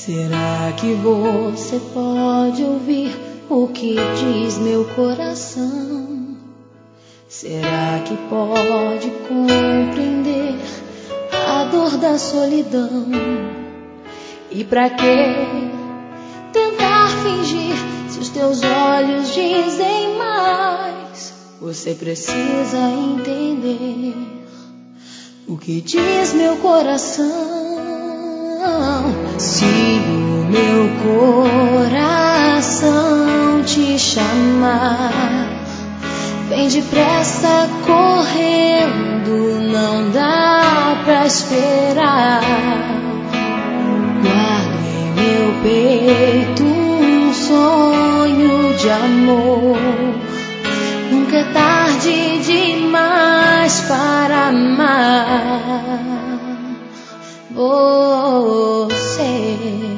Será que você pode ouvir o que diz meu coração? Será que pode compreender a dor da solidão? E pra que tentar fingir se os teus olhos dizem mais? Você precisa entender o que diz meu coração. Se o meu coração te chamar, vem depressa correndo, não dá pra esperar. Guardo em meu peito um sonho de amor. Nunca é tarde demais para amar você.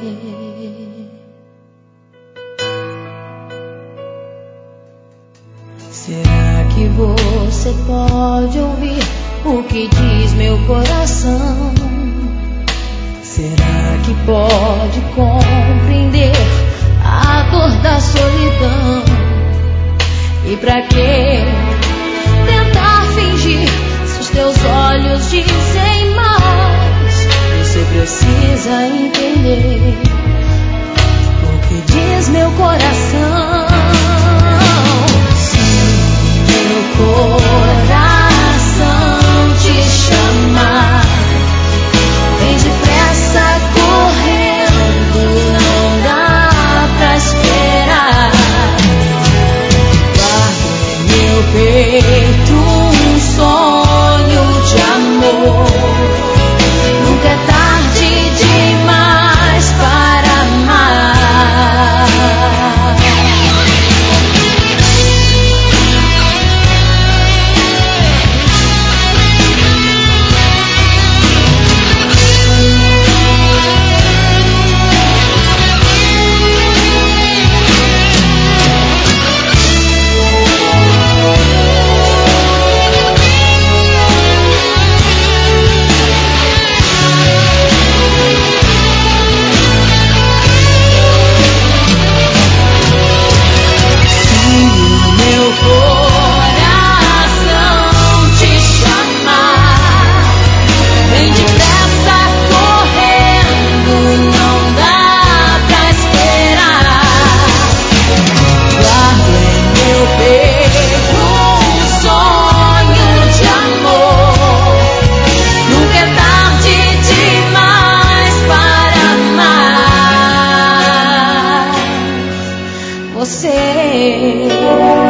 Será que você pode ouvir o que diz meu coração? Será que pode compreender a dor da solidão? E pra que tentar fingir se os teus olhos dizem mais? Você precisa entender o que diz meu coração. Se meu coração te chamar, vem depressa correndo, não dá pra esperar. Guardo em meu peito um sonho de amor. Nunca é tarde demais para amar. Você